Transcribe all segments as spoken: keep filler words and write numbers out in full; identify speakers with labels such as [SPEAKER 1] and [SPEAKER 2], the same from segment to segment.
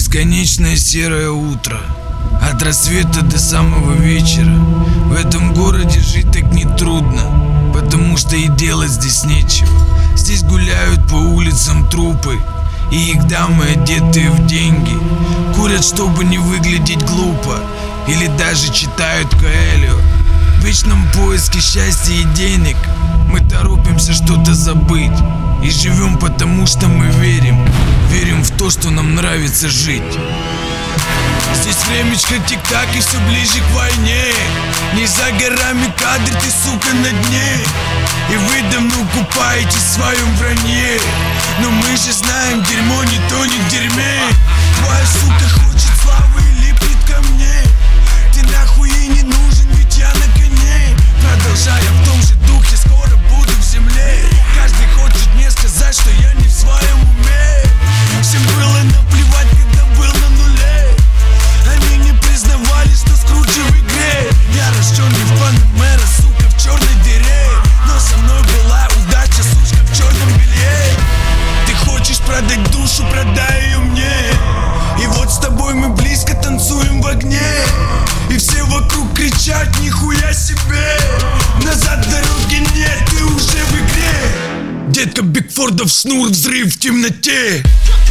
[SPEAKER 1] Бесконечное серое утро, от рассвета до самого вечера. В этом городе жить так нетрудно, потому что и делать здесь нечего. Здесь гуляют по улицам трупы, и их дамы, одетые в деньги, курят, чтобы не выглядеть глупо, или даже читают Коэльо. В вечном поиске счастья и денег мы торопимся что-то забыть, и живем потому, что мы верим, верим в то, что нам нравится жить. Здесь времечко тик-так и все ближе к войне. Не за горами кадр, ты, сука, на дне. И вы давно купаетесь в своем вранье, но мы же знаем, дерьмо не тонет в дерьме. Твоя сука хочет славы и липнет ко мне. Ты нахуй ей не нужен, ведь я на коне. Продолжая в том же духе, скоро буду в земле. Каждый хочет мне сказать, что я не в своем уме. Всем было наплевать, когда был на нуле. Они не признавали, что скручу в игре. Я рожденный в Панамера, сука, в черной дыре. Но со мной была удача, сучка, в черном белье. Ты хочешь продать душу, продай ее мне. И вот с тобой мы близко танцуем в огне. И все вокруг кричат, нихуя себе. Назад дороги нет, ты уже в игре. Детка Бигфордов шнур, взрыв в темноте.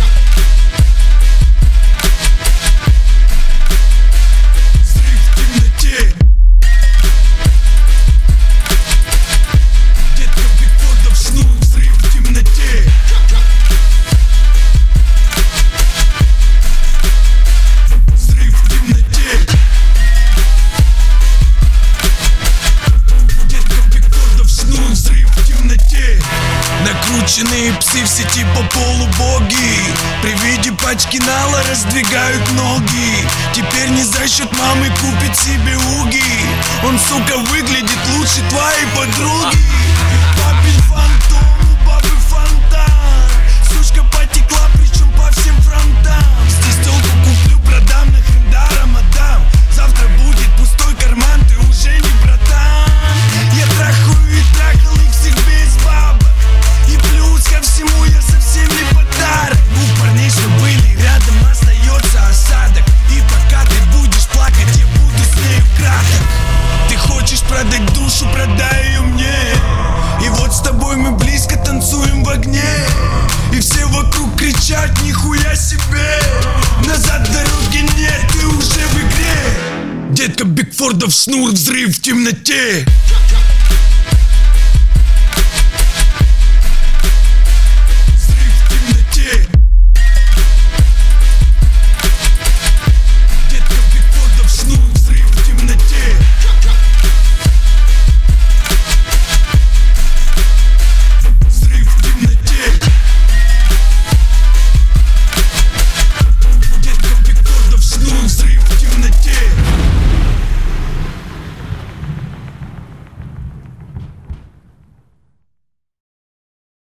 [SPEAKER 1] Накрученные псы в сети по полу боги. При виде пачки нала раздвигают ноги. Теперь не за счет мамы купит себе уги. Он, сука, выглядит лучше твоей подруги. Папин фантом, у бабы фонтан. Сучка потекла, причем по всем фронтам. Здесь телку куплю, продам, нахрен даром отдам. Завтра будет пустой карман, ты уже не братан. Я трахаю и трахал их всех без бабок. И плюс ко всему я совсем не подарок. У парней, что были рядом, остается осадок. И пока ты будешь плакать, я буду с нею краток. Ты хочешь продать душу, продай ее мне. И вот с тобой мы близко танцуем в огне. И все вокруг кричат, нихуя себе. Назад дороги нет, ты уже в игре. Детка Бигфордов шнур, взрыв в темноте.